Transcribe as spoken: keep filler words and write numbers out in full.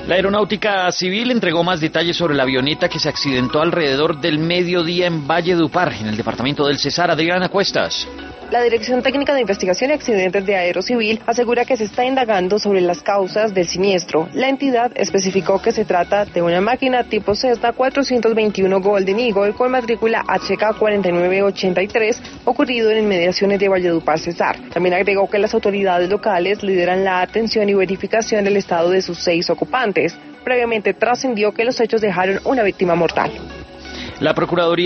La Aeronáutica Civil entregó más detalles sobre la avioneta que se accidentó alrededor del mediodía en Valledupar, en el departamento del Cesar. Adriana Cuestas. La Dirección Técnica de Investigación y Accidentes de Aerocivil asegura que se está indagando sobre las causas del siniestro. La entidad especificó que se trata de una máquina tipo Cessna cuatrocientos veintiuno Golden Eagle con matrícula H K cuarenta y nueve ochenta y tres, ocurrido en inmediaciones de Valledupar, Cesar. También agregó que las autoridades locales lideran la atención y verificación del estado de sus seis ocupantes. Previamente trascendió que los hechos dejaron una víctima mortal. La Procuraduría